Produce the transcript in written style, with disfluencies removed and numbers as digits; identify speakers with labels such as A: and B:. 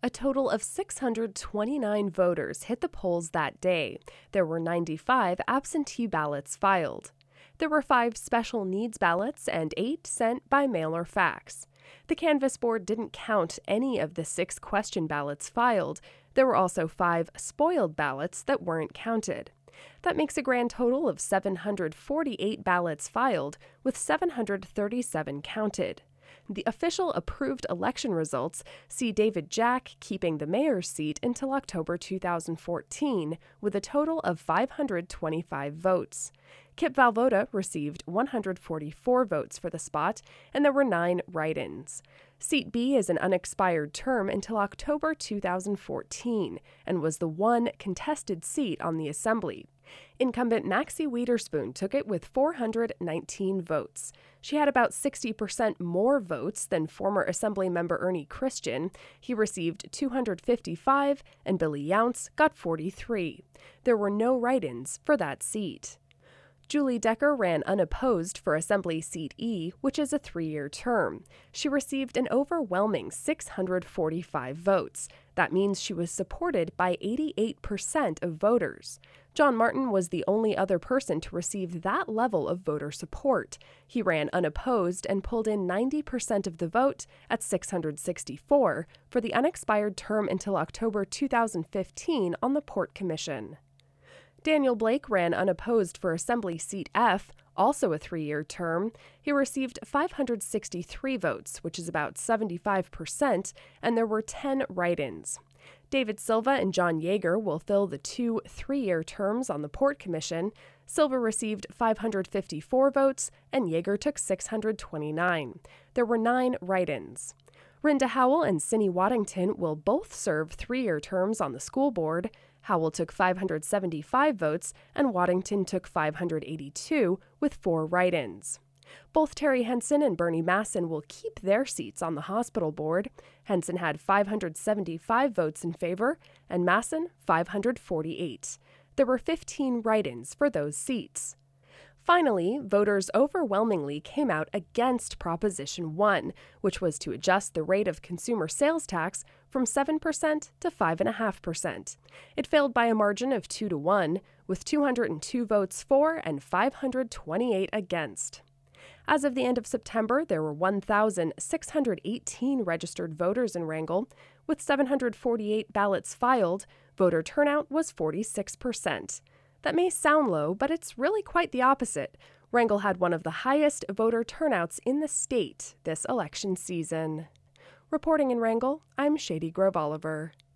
A: A total of 629 voters hit the polls that day. There were 95 absentee ballots filed. There were 5 special needs ballots and 8 sent by mail or fax. The Canvass board didn't count any of the 6 question ballots filed. There were also 5 spoiled ballots that weren't counted. That makes a grand total of 748 ballots filed, with 737 counted. The official approved election results see David Jack keeping the mayor's seat until October 2014, with a total of 525 votes. Kip Valvoda received 144 votes for the spot, and there were 9 write-ins. Seat B is an unexpired term until October 2014 and was the one contested seat on the Assembly. Incumbent Maxie Wiederspoon took it with 419 votes. She had about 60% more votes than former Assemblymember Ernie Christian. He received 255, and Billy Younts got 43. There were no write-ins for that seat. Julie Decker ran unopposed for Assembly Seat E, which is a 3-year term. She received an overwhelming 645 votes. That means she was supported by 88% of voters. John Martin was the only other person to receive that level of voter support. He ran unopposed and pulled in 90% of the vote at 664 for the unexpired term until October 2015 on the Port Commission. Daniel Blake ran unopposed for Assembly Seat F, also a 3-year term. He received 563 votes, which is about 75%, and there were 10 write-ins. David Silva and John Yeager will fill the 2 3-year terms on the Port Commission. Silva received 554 votes, and Yeager took 629. There were 9 write-ins. Rhonda Howell and Cindy Waddington will both serve 3-year terms on the school board. Howell took 575 votes, and Waddington took 582, with 4 write-ins. Both Terry Henson and Bernie Masson will keep their seats on the hospital board. Henson had 575 votes in favor, and Masson 548. There were 15 write-ins for those seats. Finally, voters overwhelmingly came out against Proposition 1, which was to adjust the rate of consumer sales tax from 7% to 5.5%. It failed by a margin of 2-1, with 202 votes for and 528 against. As of the end of September, there were 1,618 registered voters in Wrangell. With 748 ballots filed, voter turnout was 46%. That may sound low, but it's really quite the opposite. Wrangell had one of the highest voter turnouts in the state this election season. Reporting in Wrangell, I'm Shady Grove Oliver.